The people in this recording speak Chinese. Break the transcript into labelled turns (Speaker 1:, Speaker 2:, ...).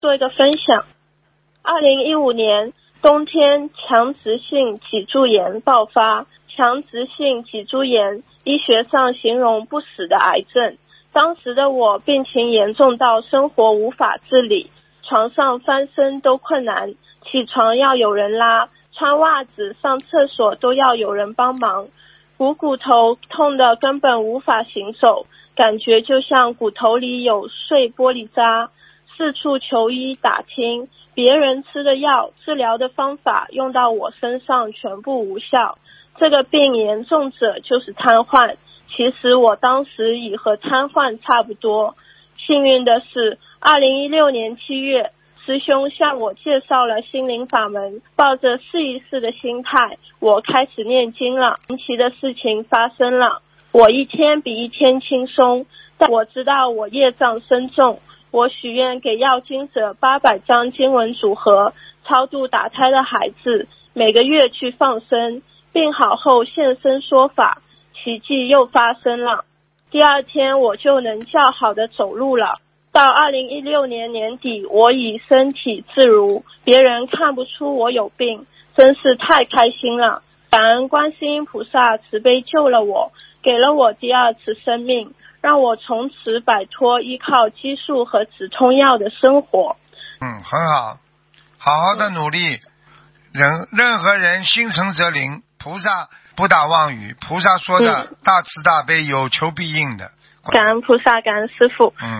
Speaker 1: 做一个分享。2015年冬天，强直性脊柱炎爆发。强直性脊柱炎医学上形容不死的癌症。当时的我病情严重到生活无法自理，床上翻身都困难，起床要有人拉，穿袜子上厕所都要有人帮忙，骨头痛得根本无法行走，感觉就像骨头里有碎玻璃渣，四处求医打听，别人吃的药治疗的方法用到我身上全部无效。这个病严重者就是瘫痪，其实我当时已和瘫痪差不多。幸运的是2016年7月，师兄向我介绍了心灵法门，抱着试一试的心态，我开始念经了。神奇的事情发生了，我一天比一天轻松，但我知道我业障深重。我许愿给要经者800张经文组合，超度打胎的孩子，每个月去放生，病好后现身说法，奇迹又发生了。第二天我就能较好的走路了。到2016年年底，我已身体自如，别人看不出我有病，真是太开心了。感恩观世音菩萨慈悲救了我，给了我第二次生命，让我从此摆脱依靠激素和止痛药的生活。
Speaker 2: 很好，好好的努力。任何人心诚则灵，菩萨不打妄语，菩萨说的大慈大悲，有求必应的。
Speaker 1: 感恩菩萨，感恩师父。